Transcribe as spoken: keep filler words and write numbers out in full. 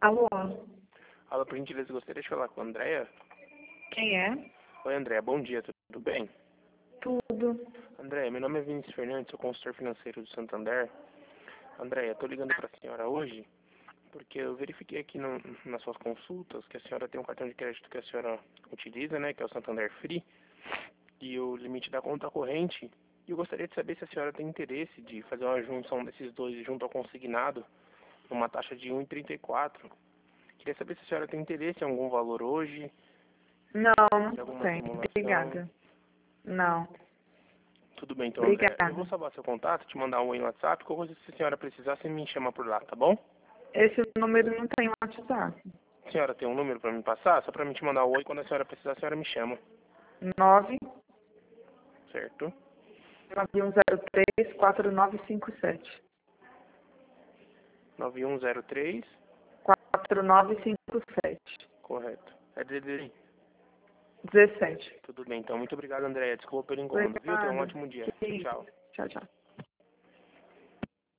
Alô? Alô, por gentileza, gostaria de falar com a Andréia? Quem é? Oi, Andréia, bom dia, tudo bem? Tudo. Andréia, meu nome é Vinícius Fernandes, sou consultor financeiro do Santander. Andréia, estou ligando para a senhora hoje porque eu verifiquei aqui no, nas suas consultas que a senhora tem um cartão de crédito que a senhora utiliza, né, que é o Santander Free, e o limite da conta corrente. E eu gostaria de saber se a senhora tem interesse de fazer uma junção desses dois junto ao consignado, numa taxa de um vírgula trinta e quatro. Queria saber se a senhora tem interesse em algum valor hoje, Não, de não alguma tem. simulação. Obrigada. Não. Tudo bem, então, André. Eu vou Obrigada. salvar seu contato, te mandar um oi no WhatsApp. Qualquer coisa, se a senhora precisar, você me chama por lá, tá bom? Esse número não tem WhatsApp. A senhora tem um número para me passar? Só para mim te mandar um oi. Quando a senhora precisar, a senhora me chama. nove Certo? nove um zero três quatro nove cinco sete. nove um zero três. quatro nove cinco sete. Correto. É D D D. dezessete. Tudo bem, então. Muito obrigado, André. Desculpa pelo incômodo, viu? Tenha um Obrigada. ótimo dia. Que isso. Tchau. Tchau, tchau.